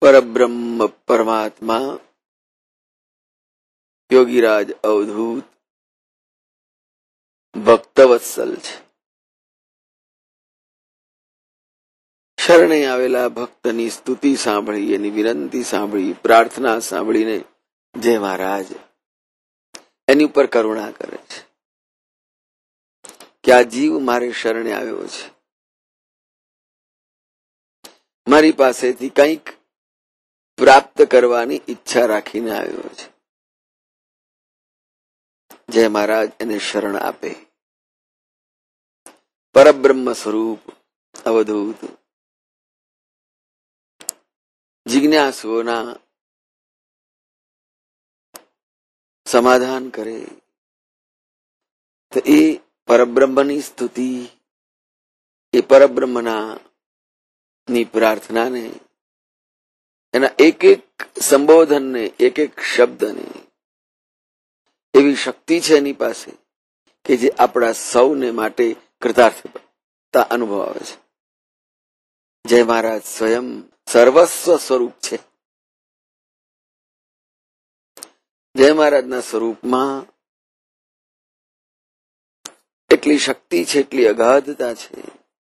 પરબ્રહ્મ પરમાત્મા યોગીરાજ અવધૂત ભક્તવત્સલ છે. શરણે આવેલા ભક્તની સ્તુતિ સાંભળી, એની વિનંતી સાંભળી, પ્રાર્થના સાંભળીને જય મહારાજ એની ઉપર કરુણા કરે છે કે આ જીવ મારે શરણે આવ્યો છે, મારી પાસેથી કંઈક પ્રાપ્ત કરવાની ઈચ્છા રાખીને આવ્યો છે. જય મહારાજ એને શરણ આપે. પરબ્રહ્મ સ્વરૂપ અવધૂત જિજ્ઞાસુઓના સમાધાન કરે તો એ પરબ્રહ્મની સ્તુતિ, એ પરબ્રહ્મના ની પ્રાર્થનાને, એના એક એક સંબોધનને, એક એક શબ્દને એવી શક્તિ છે એની પાસે કે જે આપણા સૌને માટે કૃતાર્થતા અનુભવ આવે છે. જય મહારાજ સ્વયં સર્વસ્વ સ્વરૂપ છે. જય મહારાજના સ્વરૂપમાં એટલી શક્તિ છે, એટલી અગાધતા છે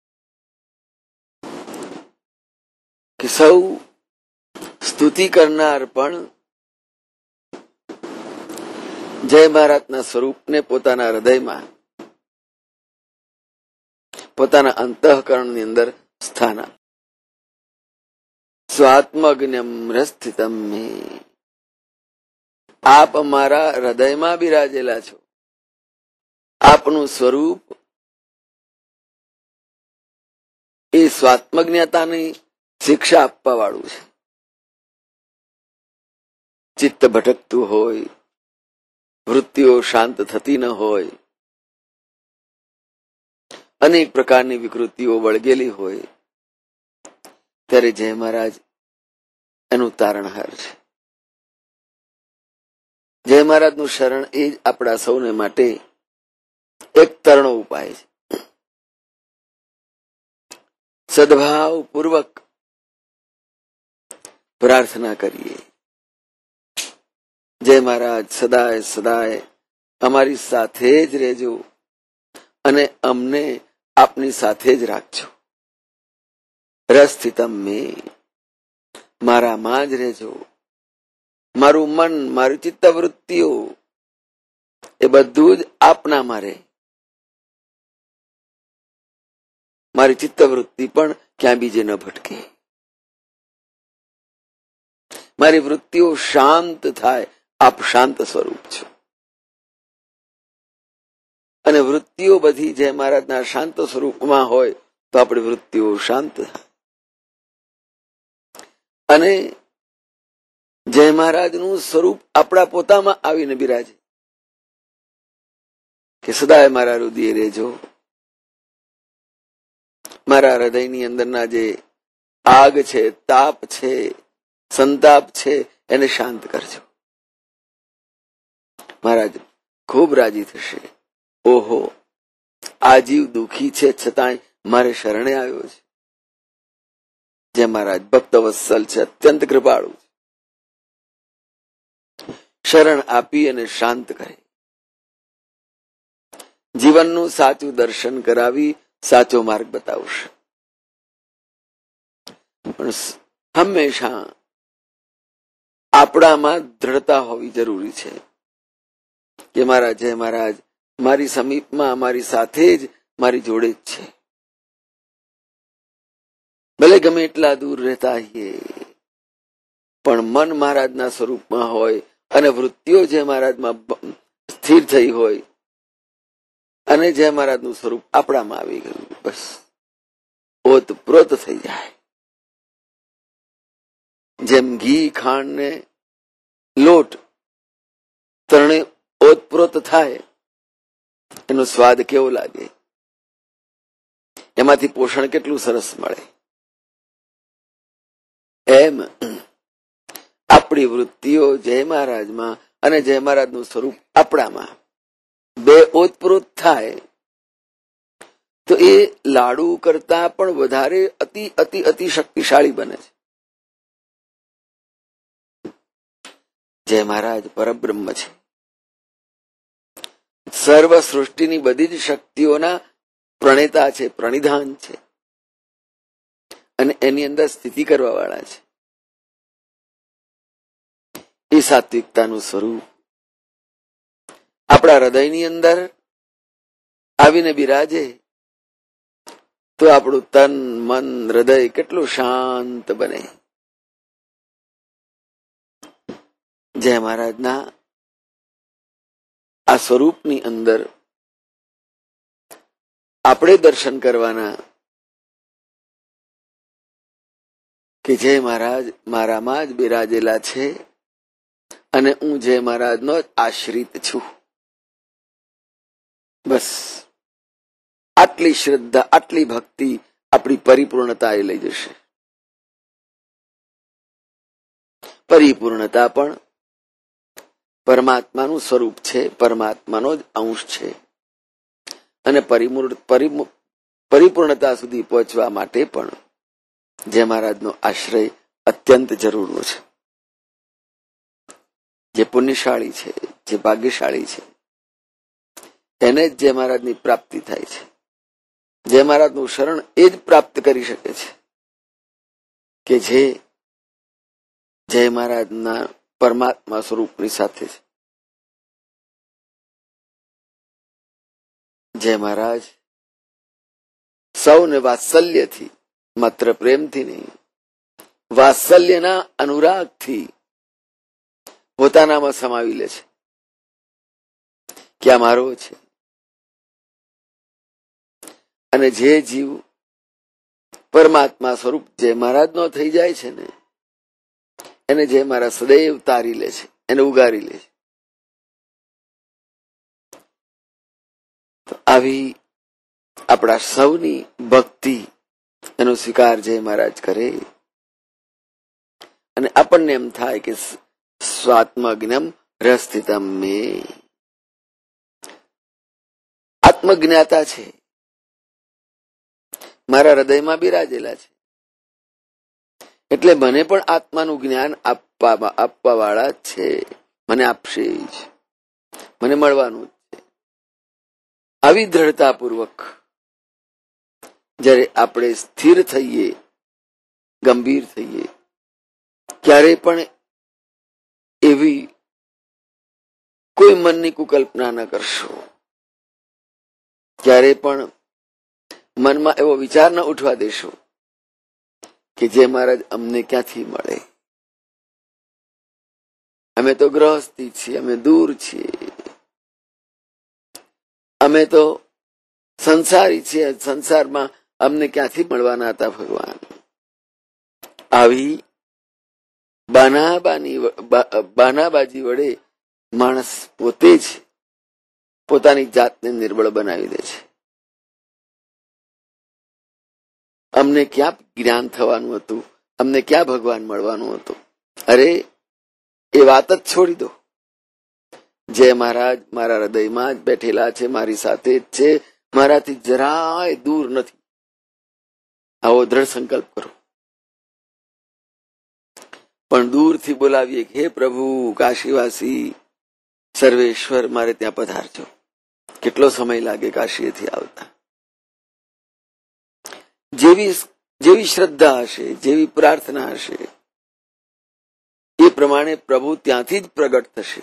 કે સૌ સ્તુતિ કરનાર પણ જય મહારાજના સ્વરૂપને પોતાના હૃદયમાં, પોતાના અંતઃકરણની અંદર સ્થાન આપે. સ્વાત્મજ્ઞમ હૃસ્થિતમ મે, આપ અમારા હૃદયમાં બિરાજેલા છો. આપનું સ્વરૂપ એ સ્વાત્મજ્ઞતાની શિક્ષા આપવા વાળું છે. ચિત્ત ભટકતું હોય, વૃત્તિઓ શાંત થતી ન હોય, અનેક પ્રકારની વિકૃતિઓ વળગેલી હોય, ત્યારે જય મહારાજ એનું તારણહાર છે. જય મહારાજનું શરણ એ જ આપણા સૌને માટે એક તરણો ઉપાય છે. સદભાવ પૂર્વક પ્રાર્થના કરીએ, જય મહારાજ સદાય સદાય અમારી સાથે જ રહેજો અને અમને આપની સાથે જ રાખજો. રસ્થિતમ મે, મારામાં જ રહેજો. મારું મન, મારી ચિત્તવૃત્તિઓ એ બધું જ આપનામાં રહે. મારી ચિત્તવૃત્તિ પણ ક્યાં બીજે ન ભટકે. મારી વૃત્તિઓ શાંત થાય. આપ શાંત સ્વરૂપ છો અને વૃત્તિઓ બધી જય મહારાજના શાંત સ્વરૂપમાં હોય તો આપણી વૃત્તિઓ શાંત થાય. અને જય મહારાજનું સ્વરૂપ આપણા પોતામાં આવીને બિરાજે કે સદાય મારા હૃદયે રહેજો. મારા હૃદયની અંદરના જે આગ છે, તાપ છે, સંતાપ છે, એને શાંત કરજો. મહારાજ ખૂબ રાજી થશે. ઓહો, આ જીવ દુઃખી છે છતાંય મારે શરણે આવ્યો છે. જય મહારાજ ભક્તવત્સલ છે, અત્યંત કૃપાળુ છે. શરણ આપી અને શાંત કરે, જીવનનું સાચું દર્શન કરાવી સાચો માર્ગ બતાવશે. પણ હંમેશા આપણામાં દ્રઢતા હોવી જરૂરી છે કે મારા જય મહારાજ મારી સમીપમાં, મારી સાથે જ, મારી જોડે જ છે. ભલે ગમે એટલા દૂર રહેતા હોઈએ પણ મન મહારાજના સ્વરૂપમાં હોય અને વૃત્તિઓ જય મહારાજમાં સ્થિર થઈ હોય અને જય મહારાજનું સ્વરૂપ આપણામાં આવી ગયું, બસ ઓતપ્રોત થઈ જાય. જેમ ઘી, ખાંડ ને લોટ ત્રણે ઓતપ્રોત થાય, એનો સ્વાદ કેવો લાગે, એમાંથી પોષણ કેટલું સરસ મળે. એમ આપણી વૃત્તિઓ જય મહારાજમાં અને જય મહારાજનું સ્વરૂપ આપણામાં બે ઓતપ્રોત થાય તો એ લાડુ કરતા પણ વધારે અતિ અતિ અતિ શક્તિશાળી બને છે. જય મહારાજ પરબ્રહ્મ છે. સર્વ સૃષ્ટિની બધી જ શક્તિઓના પ્રણેતા છે, પ્રણિધાન છે, અને એની અંદર સ્થિતિ કરવા વાળા છે. એ સાત્વિકતાનું સ્વરૂપ આપણા હૃદયની અંદર આવીને બિરાજે તો આપણું તન મન હૃદય કેટલું શાંત બને. જય મહારાજના આ સ્વરૂપની અંદર આપણે દર્શન કરવાના કે જય મહારાજ મારામાં જ બિરાજેલા છે અને હું જય મહારાજનો જ આશ્રિત છું. બસ આટલી શ્રદ્ધા, આટલી ભક્તિ આપણી પરિપૂર્ણતા એ લઈ જશે. પરિપૂર્ણતા પણ પરમાત્માનું સ્વરૂપ છે, પરમાત્માનો જ અંશ છે, અને પરિપૂર્ણતા સુધી પહોંચવા માટે પણ જય મહારાજનો આશ્રય અત્યંત જરૂરનો છે. જે પુણ્યશાળી છે, જે ભાગ્યશાળી છે, એને જ જય મહારાજની પ્રાપ્તિ થાય છે. જય મહારાજનું શરણ એ જ પ્રાપ્ત કરી શકે છે કે જે જય મહારાજના પરમાત્મા સ્વરૂપની સાથે છે. જય મહારાજ સૌને વાત્સલ્યથી, માત્ર પ્રેમથી નહીં, વાત્સલ્યના અનુરાગથી પોતાનામાં સમાવી લે છે કે આ મારો છે. અને જે જીવ પરમાત્મા સ્વરૂપ જય મહારાજનો થઈ જાય છે ને, એને જય મહારાજ સદૈવ તારી લે છે, એને ઉગારી લે છે. તો આવી આપણા સૌની ભક્તિ એનો સ્વીકાર જય મહારાજ કરે અને આપણને એમ થાય કે સ્વાત્મજ્ઞમ રસ્થિતમ મે, આત્મજ્ઞાતા છે, મારા હૃદયમાં બિરાજેલા છે, એટલે મને પણ આત્માનું જ્ઞાન આપવા વાળા જ છે, મને આપશે જ, મને મળવાનું જ છે. આવી દ્રઢતાપૂર્વક જ્યારે આપણે સ્થિર થઈએ, ગંભીર થઈએ, ક્યારે પણ એવી કોઈ મનની કુકલ્પના ન કરશો. ક્યારે પણ મનમાં એવો વિચાર ન ઉઠવા દેશો કે જે મહારાજ અમને ક્યાંથી મળે, અમે તો ગ્રહસ્થી છીએ, અમે દૂર છીએ, અમે તો સંસારી છીએ, સંસારમાં અમને ક્યાંથી મળવાના હતા ભગવાન. આવી બાનાબાજી વડે માણસ પોતે જ પોતાની જાતને નિર્બળ બનાવી દે છે. અમને ક્યાં જ્ઞાન થવાનું હતું, અમને ક્યાં ભગવાન મળવાનું હતું. અરે એ વાત જ છોડી દો. જય મહારાજ મારા હૃદયમાં જ બેઠેલા છે, મારી સાથે જ છે, મારાથી જરાય દૂર નથી. આવો દ્રઢ સંકલ્પ કરો. પણ દૂરથી બોલાવીએ હે પ્રભુ કાશીવાસી સર્વેશ્વર મારે ત્યાં પધારજો. કેટલો સમય લાગે કાશીએથી આવતા. જેવી શ્રદ્ધા હશે, જેવી પ્રાર્થના હશે, એ પ્રમાણે પ્રભુ ત્યાંથી જ પ્રગટ થશે.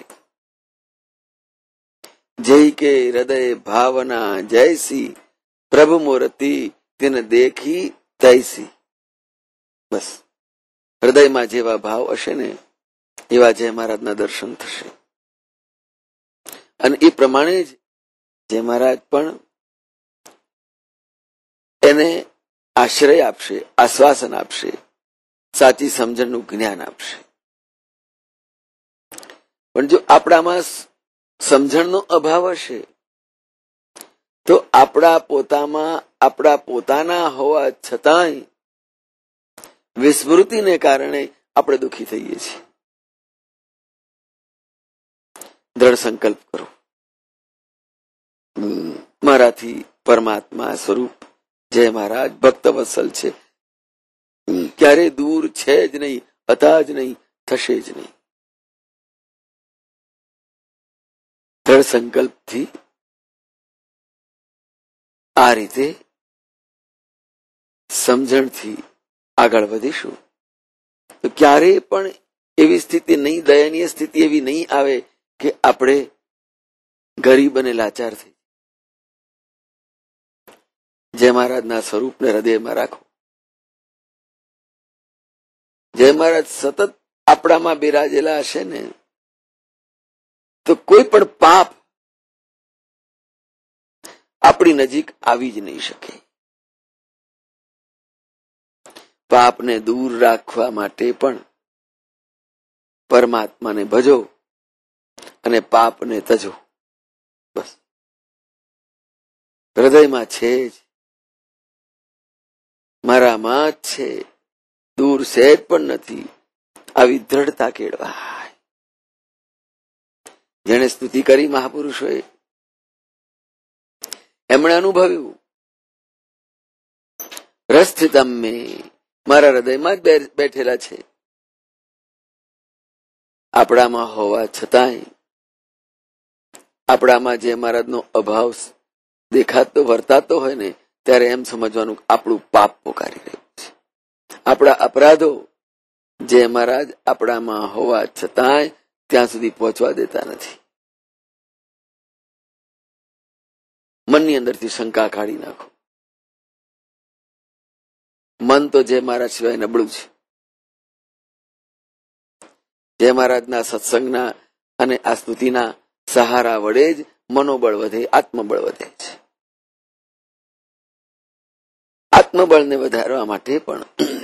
જય કે હૃદય ભાવના જયસી પ્રભુ મૂર્તિ તેને દેખી તૈસી. બસ હૃદયમાં જેવા ભાવ હશે ને એવા જય મહારાજના દર્શન થશે. અને એ પ્રમાણે જ જય મહારાજ પણ એને આશ્રય આપશે, આશ્વાસન આપશે, સાચી સમજણનું જ્ઞાન આપશે. પણ જો આપણામાં સમજણનો અભાવ હશે તો આપણા પોતાના હોવા છતાંય વિસ્મૃતિને કારણે આપણે દુઃખી થઈએ છીએ. દ્રઢ સંકલ્પ કરો, મારાથી પરમાત્મા સ્વરૂપ જય મહારાજ ભક્ત વત્સલ છે, ક્યારે દૂર છે જ નહીં, હતા જ નહીં, થશે જ નહીં. દ્રઢ સંકલ્પથી આ રીતે સમજણથી આગળ વધીશું તો ક્યારેય પણ એવી સ્થિતિ નહીં, દયનીય સ્થિતિ એવી નહીં આવે કે આપણે ગરીબ અને લાચાર થઈ. જય મહારાજના સ્વરૂપને હૃદયમાં રાખો. જય મહારાજ સતત આપણામાં બિરાજેલા હશે ને તો કોઈ પણ પાપ આપણી નજીક આવી જ નહીં શકે. પાપને દૂર રાખવા માટે પણ પરમાત્માને ભજો અને પાપને તજો. બસ હૃદયમાં છે જ, મારામાં જ છે, દૂર સહેજ પણ નથી. આવી દ્રઢતા કેળવાય. જેણે સ્તુતિ કરી મહાપુરુષોએ એમણે અનુભવ્યું રસસ્થિતમ મે, મારા હૃદયમાં જ બેઠેલા છે. આપણામાં હોવા છતાંય આપણામાં જે મહારાજનો અભાવ દેખાતો વર્તાતો હોય ને ત્યારે એમ સમજવાનું આપણું પાપ પોકારી રહ્યું છે. આપણા અપરાધો જે મહારાજ આપણામાં હોવા છતાંય ત્યાં સુધી પહોંચવા દેતા નથી. મનની અંદરથી શંકા કાઢી નાખો. મન તો જય મહારાજ સિવાય નબળું છે. જય મહારાજના સત્સંગના અને આ સ્તુતિના સહારા વડે જ મનોબળ વધે, આત્મબળ વધે છે. આત્મબળને વધારવા માટે પણ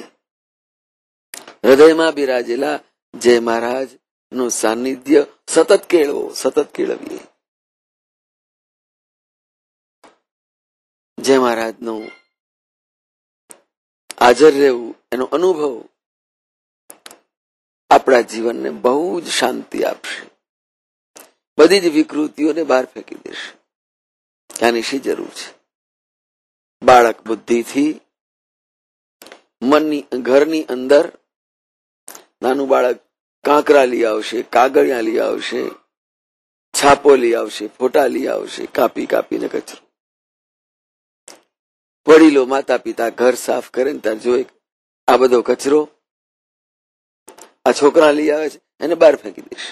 હૃદયમાં બિરાજેલા જય મહારાજ નું સાનિધ્ય સતત કેળવો, સતત કેળવીએ. જય મહારાજનું હાજર રહેવું, એનો અનુભવ આપણા જીવનને બહુ જ શાંતિ આપશે. બધી જ વિકૃતિઓને બહાર ફેંકી દેશે. આની શી જરૂર છે? બાળક બુદ્ધિથી મનની ઘરની અંદર નાનું બાળક કાંકરા લઈ આવશે, કાગળિયા લઈ આવશે, છાપો લઈ આવશે, ફોટા લઈ આવશે, કાપી કાપીને કચરો. વડીલો માતા પિતા ઘર સાફ કરે ને ત્યારે જોઈ આ બધો કચરો આ છોકરા લઈ આવે છે, એને બહાર ફેંકી દેશે.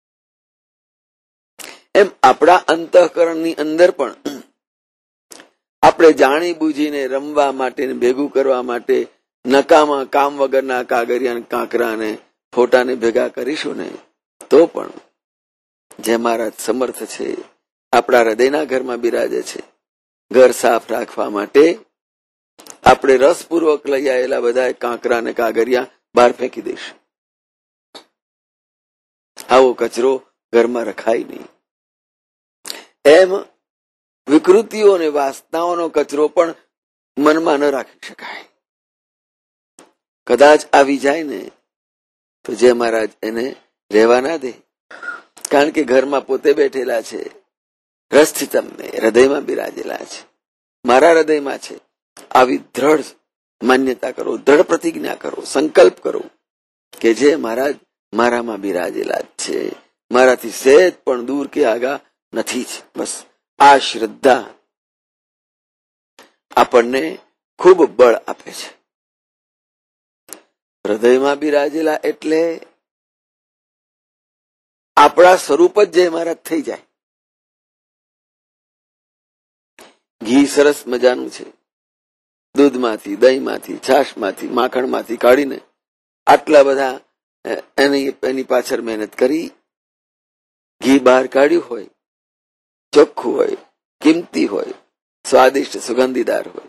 એમ આપણા અંતઃકરણની અંદર પણ આપણે જાણી બુજીને રમવા માટે, ભેગું કરવા માટે નકામા કામ વગરના કાગરિયા, કાંકરાને, ફોટાને ભેગા કરીશું ને તો પણ જે મહારાજ સમર્થ છે, આપણા હૃદયના ઘરમાં બિરાજે છે. ઘર સાફ રાખવા માટે આપણે રસપૂર્વક લઈ આવેલા બધા કાંકરા અને કાગરિયા બહાર ફેંકી દઈશું. આવો કચરો ઘરમાં રખાય નહીં. એમ વિકૃતિઓ અને વાસનાઓનો કચરો પણ મનમાં ન રાખી શકાય. કદાચ આવી જાય ને તો જય મહારાજ એને રહેવા ના દે. કારણ કે ઘરમાં પોતે બેઠેલા છે. રસસ્થિતમ મે, હૃદયમાં બિરાજેલા છે, મારા હૃદયમાં છે. આવી દ્રઢ માન્યતા કરો, દ્રઢ પ્રતિજ્ઞા કરો, સંકલ્પ કરો કે જે મહારાજ મારામાં બિરાજેલા જ છે, મારાથી સહેજ પણ દૂર કે આગા નથી જ. બસ આ શ્રદ્ધા આપણને ખૂબ બળ આપે છે. હૃદયમાં બિરાજેલા એટલે આપણા સ્વરૂપ જ જય મહારાજ થઈ જાય. ઘી સરસ મજાનું છે. દૂધમાંથી, દહીંમાંથી, છાશમાંથી, માખણમાંથી કાઢીને આટલા બધા એની પાછળ મહેનત કરી ઘી બહાર કાઢ્યું હોય, ચોખ્ખું હોય, કિંમતી હોય, સ્વાદિષ્ટ, સુગંધીદાર હોય,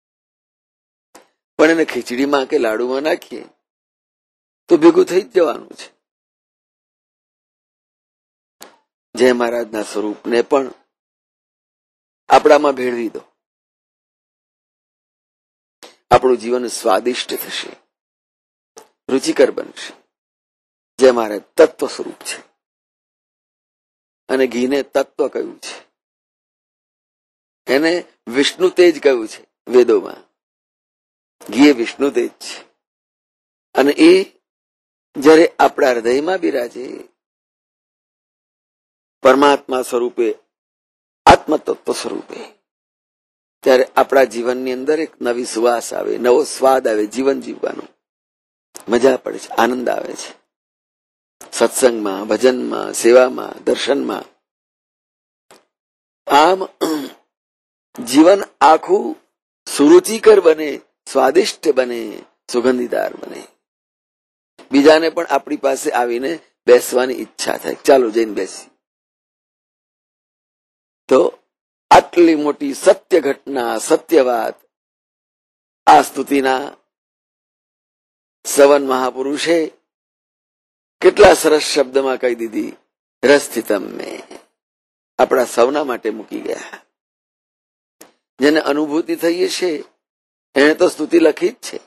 પણ એને ખીચડીમાં કે લાડુમાં નાખીએ તો ભેગું થઈ જ જવાનું છે. જય મહારાજના સ્વરૂપને પણ આપણામાં ભેળવી દો. આપણું જીવન સ્વાદિષ્ટ થશે, રુચિકર બનશે. જય મહારાજ તત્વ સ્વરૂપ છે અને ઘીને તત્વ કહ્યું છે. એને વિષ્ણુ તેજ કહ્યું છે વેદોમાં. ઘી એ વિષ્ણુ તેજ છે અને એ જ્યારે આપણા હૃદયમાં બિરાજે પરમાત્મા સ્વરૂપે, આત્મતત્વ સ્વરૂપે, ત્યારે આપણા જીવનની અંદર એક નવી સુવાસ આવે, નવો સ્વાદ આવે, જીવન જીવવાનો મજા પડે છે, આનંદ આવે છે. સત્સંગમાં, ભજનમાં, સેવામાં, દર્શનમાં. આમ જીવન આખું સુરુચિકર બને, સ્વાદિષ્ટ બને, સુગંધીદાર બને. બીજાને પણ આપણી પાસે આવીને બેસવાની ઈચ્છા થાય, ચાલો જઈને બેસી. તો આટલી મોટી સત્ય ઘટના, સત્ય વાત આ સ્તુતિના સવન મહાપુરુષે કેટલા સરસ શબ્દમાં કહી દીધી. રસસ્થિતમ મેં, આપણા સૌના માટે મૂકી ગયા. જેને અનુભૂતિ થઈ છે એને તો સ્તુતિ લખી જ છે,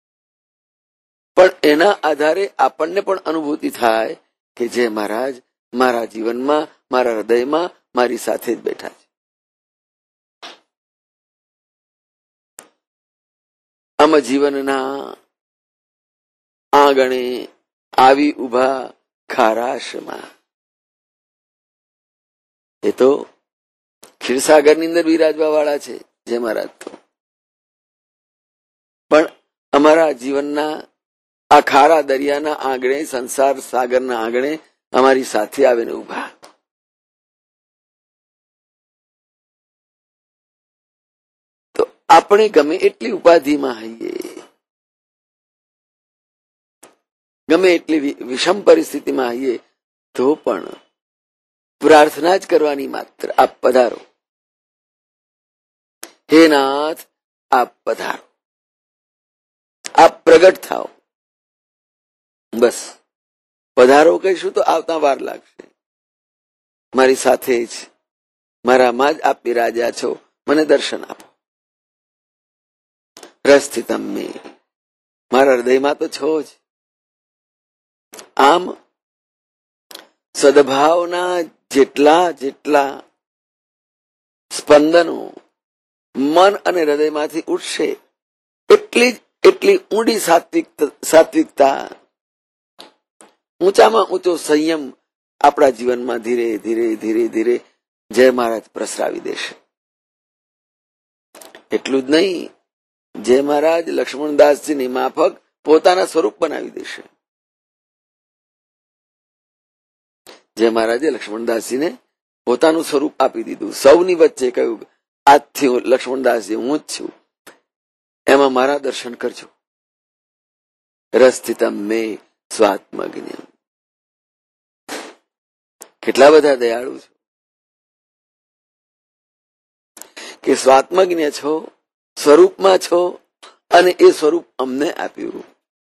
પણ એના આધારે આપણને પણ અનુભૂતિ થાય કે જે મહારાજ મારા જીવનમાં, મારા હૃદયમાં મારી સાથે જ બેઠા છે. આમ જીવનના આંગણે આવી ઉભા ખારાશમાં, એ તો ક્ષીરસાગરની અંદર બિરાજવા વાળા છે જે મહારાજ તો. પણ અમારા જીવનના આ ખારા દરિયાના આંગણે, સંસાર સાગરના આંગણે અમારી સાથે આવીને ઉભા. તો આપણે ગમે એટલી ઉપાધિમાં હઈએ, ગમે એટલી વિષમ પરિસ્થિતિમાં હઈએ, તો પણ પ્રાર્થના જ કરવાની માત્ર, આપ પધારો, હે નાથ આપ પધારો, આપ પ્રગટ થાઓ. બસ પધારો કહીશું તો આવતા વાર લાગશે. મારી સાથે જ, મારામાં જ આપ બિરાજ્યા છો, મને દર્શન આપો. રસસ્થિતમ મેં, મારા હૃદયમાં તો છો જ. આમ સદભાવના જેટલા જેટલા સ્પંદનો મન અને હૃદયમાંથી ઉઠશે, એટલી ઊંડી સાત્વિકતા, ઊંચામાં ઊંચો સંયમ આપણા જીવનમાં ધીરે ધીરે ધીરે ધીરે જય મહારાજ પ્રસરાવી દેશે. એટલું જ નહીં, જય મહારાજ લક્ષ્મણદાસજીની માફક પોતાના સ્વરૂપ બનાવી દેશે. જય મહારાજે લક્ષ્મણદાસજીને પોતાનું સ્વરૂપ આપી દીધું. સૌની વચ્ચે કહ્યું, આજથી લક્ષ્મણદાસજી હું જ છું, એમાં મારા દર્શન કરજો. રસસ્થિતમ મેં સ્વાત્મજ્ઞ. કેટલા બધા દયાળુ છો કે સ્વાત્મજ્ઞ છો, સ્વરૂપમાં છો, અને એ સ્વરૂપ અમને આપ્યું.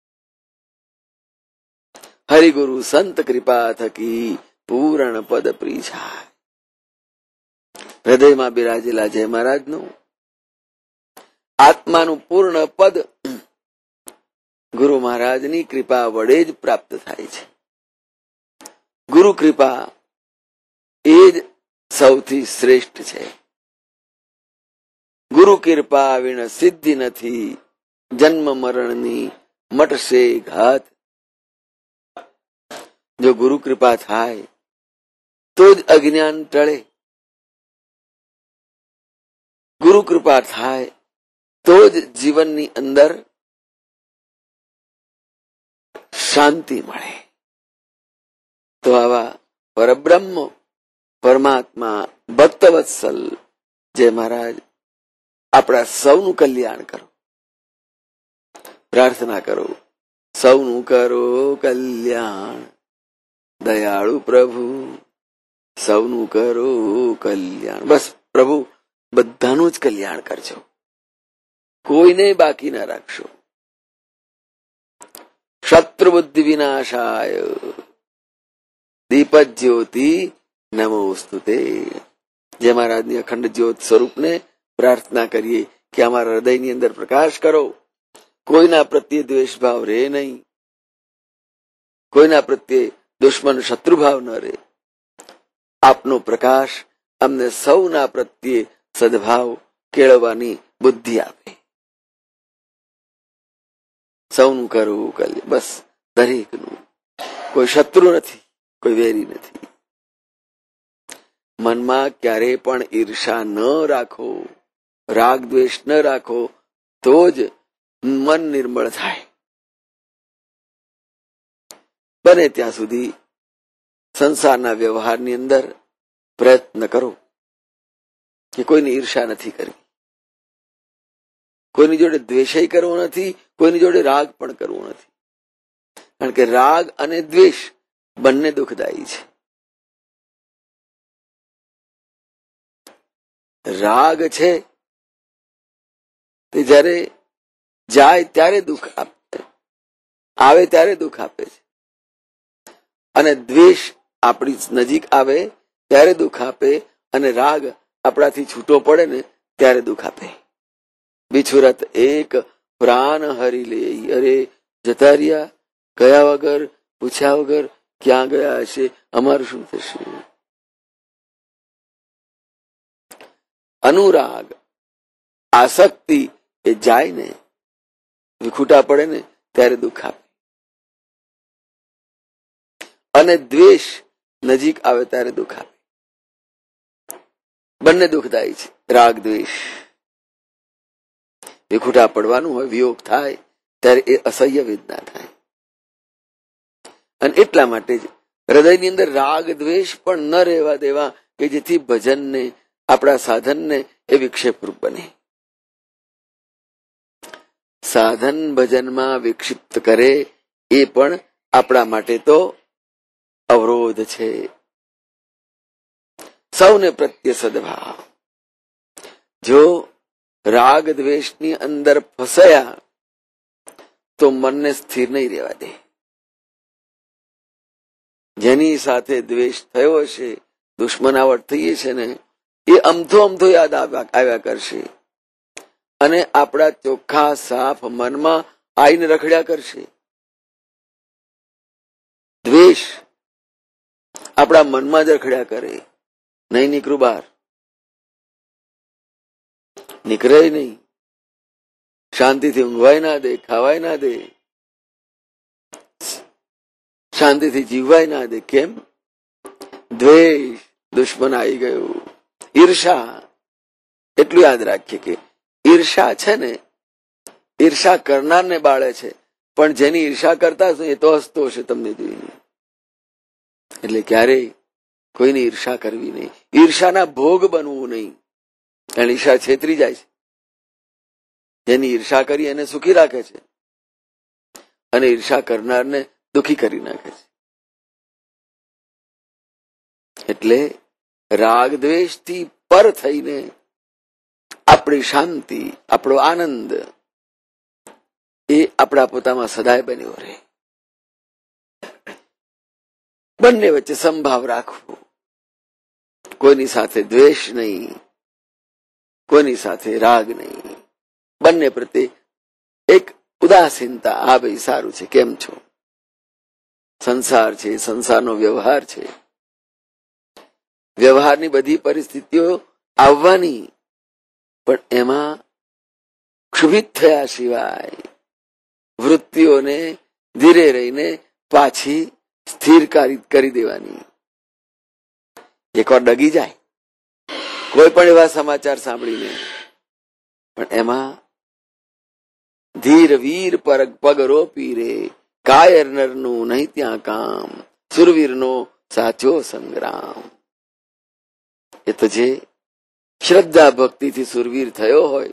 હરિગુરુ સંત કૃપા થકી પૂર્ણ પદ પ્રીછાય. હૃદયમાં બિરાજેલા જય મહારાજનું આત્માનું પૂર્ણ પદ ગુરુ મહારાજની કૃપા વડે જ પ્રાપ્ત થાય છે. ગુરુ કૃપા એ જ સૌથી શ્રેષ્ઠ છે. ગુરુ કૃપા વિણ સિદ્ધિ નથી, જન્મ મરણની મટશે ઘાત. જો ગુરુ કૃપા થાય તો જ અજ્ઞાન ટળે, ગુરુ કૃપા થાય તો જ જીવનની અંદર શાંતિ મળે. તો આવા પરબ્રહ્મ પરમાત્મા ભક્તવત્સલ જય મહારાજ આપણા સૌનું કલ્યાણ કરો. પ્રાર્થના કરો, સૌનું કરો કલ્યાણ, દયાળુ પ્રભુ સૌનું કરો કલ્યાણ. બસ પ્રભુ બધાનું જ કલ્યાણ કરજો, કોઈને બાકી ના રાખશો. શત્રુ બુદ્ધિ વિનાશાય દીપ જ્યોતિ નમોસ્તુતે. જય મહારાજની અખંડ જ્યોત સ્વરૂપને પ્રાર્થના કરીએ કે અમારા હૃદયની અંદર પ્રકાશ કરો. કોઈના પ્રત્યે દ્વેષ ભાવ રહે નહીં, કોઈના પ્રત્યે દુશ્મન શત્રુભાવ ન રહે. આપનો પ્રકાશ અમને સૌના પ્રત્યે સદભાવ કેળવવાની બુદ્ધિ આપે. સૌનું કરવું કલ્યાણ, બસ દરેકનું. કોઈ શત્રુ નથી, કોઈ વેરી નથી. મનમાં ક્યારેય પણ ઈર્ષા ન રાખો, રાગ દ્વેષ ન રાખો, તો જ મન નિર્મળ થાય. બને ત્યાં સુધી સંસારના વ્યવહારની અંદર પ્રયત્ન કરો કે કોઈની ઈર્ષા નથી કરવી, કોઈની જોડે દ્વેષય કરવો નથી, કોઈની જોડે રાગ પણ કરવો નથી. કારણ કે રાગ અને દ્વેષ બંને દુઃખદાયી છે. રાગ છે તે જ્યારે જાય ત્યારે દુઃખ આપે, આવે ત્યારે દુઃખ આપે છે. અને દ્વેષ આપણી નજીક આવે ત્યારે દુઃખ આપે, અને રાગ આપણાથી છૂટો પડે ને ત્યારે દુઃખ આપે. બિછુરત એક પ્રાણ હરી લે. અરે જતા રહ્યા, ગયા વગર, પૂછ્યા વગર ક્યાં ગયા હશે, અમારું શું થશે? અનુરાગ, આસક્તિ એ જાય ને, વિખૂટા પડે ને ત્યારે દુઃખ આપે. અને દ્વેષ નજીક આવે ત્યારે દુઃખ આપે. બંને દુઃખદાયી છે, રાગ દ્વેષ. વિખૂટા પડવાનું હોય, વિયોગ થાય ત્યારે એ અસહ્ય વેદના થાય. અને એટલા માટે જ હૃદયની અંદર રાગ દ્વેષ પણ ન રહેવા દેવા, કે જેથી ભજનને, આપણા સાધનને એ વિક્ષેપરૂપ બને. સાધન ભજનમાં વિક્ષિપ્ત કરે એ પણ આપણા માટે તો અવરોધ છે. સૌને પ્રત્યે સદભાવ. જો રાગ દ્વેષની અંદર ફસાયા તો મનને સ્થિર નહીં રહેવા દે. જેની સાથે દ્વેષ થયો હશે, દુશ્મનાવટ થઈ છે ને, એ અમથો અમથો યાદ આવ્યા કરશે, અને આપણા ચોખ્ખા સાફ મનમાં આઈને રખડ્યા કરશે. દ્વેષ આપણા મનમાં જ રખડ્યા કરે, નહીં નીકળું બહાર, નીકળે નહીં. શાંતિથી ઊંઘવાય ના દે, ખાવાય ના દે, શાંતિથી જીવવાય ના દે. કેમ? દ્વેષ, દુશ્મન આવી ગયું. ઈર્ષા, એટલું યાદ રાખીએ કે ઈર્ષા છે ને, ઈર્ષા કરનારને બાળે છે, પણ જેની ઈર્ષા કરતા હશે એ તો હસતો હશે તમને જોઈને. એટલે ક્યારેય કોઈની ઈર્ષા કરવી નહીં, ઈર્ષાના ભોગ બનવું નહીં. કારણ ઈર્ષા છેતરી જાય છે. જેની ઈર્ષા કરી એને સુખી રાખે છે, અને ઈર્ષા કરનારને દુઃખી કરી નાખે છે. એટલે રાગ દ્વેષથી પર થઈને આપણી શાંતિ, આપણો આનંદ એ આપણા પોતામાં સદાય બન્યો રહે. બંને વચ્ચે સંભાવ રાખવો. કોઈની સાથે દ્વેષ નહીં, કોઈની સાથે રાગ નહીં. બંને પ્રત્યે એક ઉદાસીનતા. આ ભાઈ સારું છે, કેમ છો? સંસાર છે, સંસારનો વ્યવહાર છે. વ્યવહારની બધી પરિસ્થિતિઓ આવવાની, પણ એમાં ક્ષુભિત થયા સિવાય વૃત્તિઓને ધીરે રહીને પાછી સ્થિર કરી દેવાની. એકવાર ડગી જાય કોઈ પણ એવા સમાચાર સાંભળીને, પણ એમાં ધીર વીર પર પગ રોપી રે, કાયર નરનું નહીં ત્યાં કામ, સુરવીરનો સાચો સંગ્રામ. એ તો જે શ્રદ્ધા ભક્તિથી સુરવીર થયો હોય,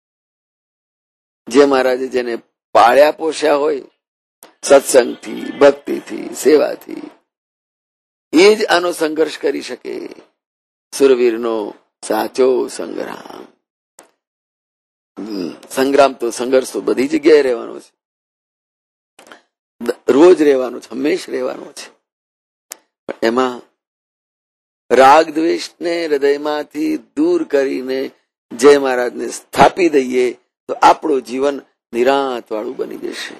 જે મહારાજે જેને પાળ્યા પોષ્યા હોય, સત્સંગથી, ભક્તિથી, સેવાથી, એ જ આનો સંઘર્ષ કરી શકે. સુરવીરનો સાચો સંગ્રામ. સંગ્રામ તો, સંઘર્ષ તો બધી જગ્યાએ રહેવાનો છે, રોજ રહેવાનો છે, હંમેશ રહેવાનો છે. પણ એમાં રાગ દ્વેષને હૃદયમાંથી દૂર કરીને જય મહારાજને સ્થાપી દઈએ તો આપણું જીવન નિરાંત વાળું બની જશે.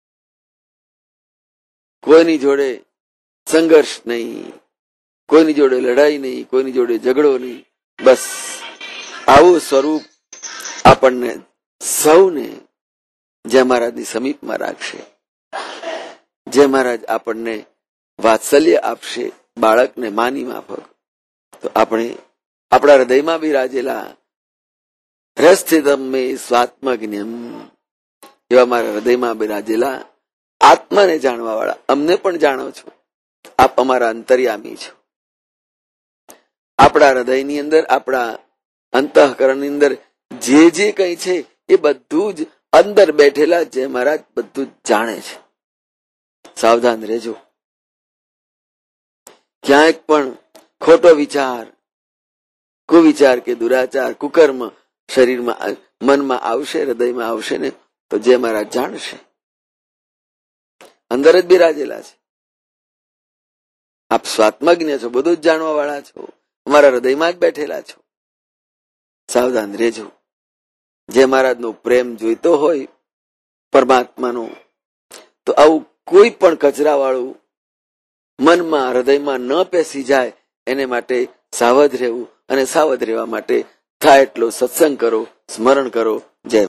કોઈની જોડે સંઘર્ષ નહીં, કોઈની જોડે લડાઈ નહીં, કોઈની જોડે ઝઘડો નહીં. બસ આવું સ્વરૂપ આપણને સૌને જય મહારાજની સમીપમાં રાખશે. જય મહારાજ આપણને વાત્સલ્ય આપશે, બાળકને માની માફક. તો આપણે આપણા હૃદયમાં બિરાજેલા હૃસ્થિતમ મે સ્વાત્મજ્ઞમ એવા મારા હૃદયમાં બિરાજેલા આત્માને જાણવા વાળા અમને પણ જાણો છો. આપ અમારા અંતર્યામી છો. આપણા હૃદયની અંદર, આપણા અંતઃકરણની અંદર જે જે કંઈ છે એ બધું જ અંદર બેઠેલા જે મહારાજ બધું જ જાણે છે. સાવધાન રહેજો. ક્યાંક પણ ખોટો વિચાર, કુવિચાર કે દુરાચાર, કુકર્મ શરીરમાં, મનમાં આવશે, હૃદયમાં આવશે ને તો જે મહારાજ જાણશે. અંદર જ બિરાજેલા છે. આપ સ્વાત્મજ્ઞ છો, બધું જ જાણવા વાળા છો, અમારા હૃદયમાં જ બેઠેલા છો. સાવધાન રહેજો. જે મહારાજનો પ્રેમ જોઈતો હોય પરમાત્માનો, તો આવું કોઈ પણ કચરા વાળું મનમાં, હૃદયમાં ન પેસી જાય એને માટે સાવધ રહેવું, અને સાવધ રહેવા માટે થાય એટલો સત્સંગ કરો, સ્મરણ કરો,